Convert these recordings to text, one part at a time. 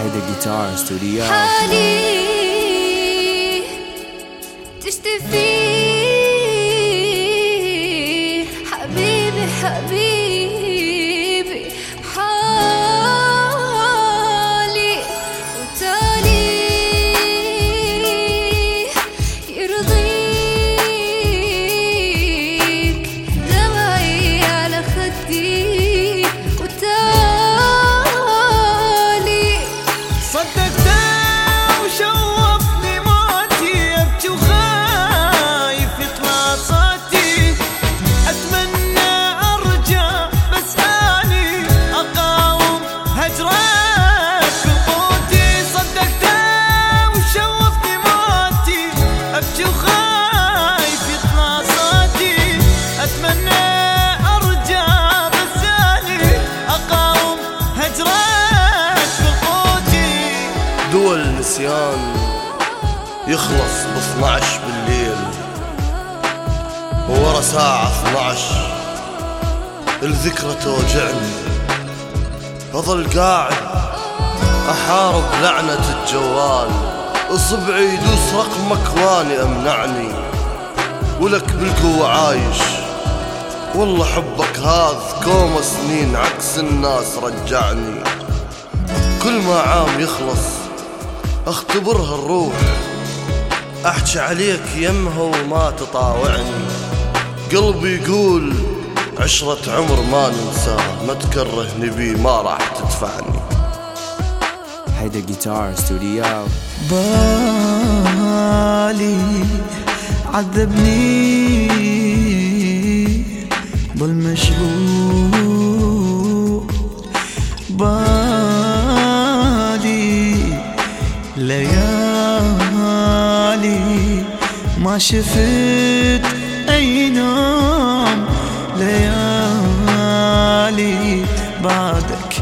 هيدا جيتار استوديو. حالي تشتفي حبيبي حبيبي حالي وتالي يرضيك دمعي على خدي وتالي صدقت وشوفني موتي ابكي وخايف يطلع صوتي اتمنى ارجع بس اني اقاوم هجرك بقوتي. صدقت وشوفني موتي ابكي وخايف يطلع صوتي اتمنى ارجع بس اني اقاوم هجرك بقوتي. دول النسيان يخلص ب12 بالليل وورا ساعة 12 الذكرى توجعني. أظل قاعد أحارب لعنة الجوال اصبعي يدوس رقمك واني أمنعني ولك بالقوة عايش. والله حبك هذ كوم سنين عكس الناس رجعني. كل ما عام يخلص اختبرها الروح احكي عليك يمها وما تطاوعني. قلبي يقول عشرة عمر ما ننساها ما تكرهني بي ما راح تدفعني. هيدا جيتار استوديو. بالي عذبني ضل مشغول بالي ليالي ما شفت أي نوم ليالي بعدك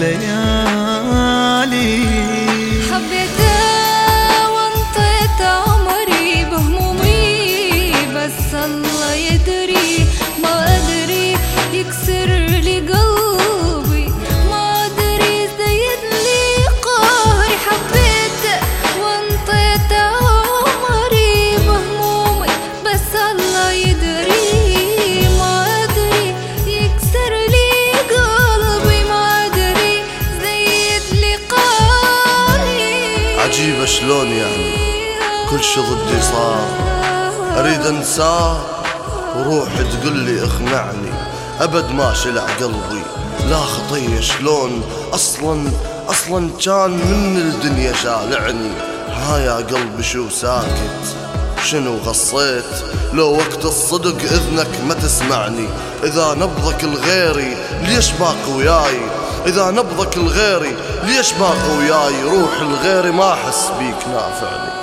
ليالي. حبيته وانطيت عمري بهمومي بس الله يدري ما أدري يكسر لي قلبي ما أدري يزيد لي قهري. حبيته وانطيت عمري بهمومي بس الله يدري ما أدري يكسر لي قلبي ما أدري يزيد لي قهري. عجيبة شلون يعني كل شي ضدي صار اريد انساه وروحي تقول لي اقنعني. ابد ما شلع قلبي لا خطية شلون اصلا كان من الدنيا شالعني. ها يا قلبي شو ساكت شنو غصيت لو وقت الصدق اذنك ما تسمعني. اذا نبضك الغيري ليش باقي وياي إذا نبضك الغيري ليش باقي وياي. روح الغيري ما أحس بيك نافعني.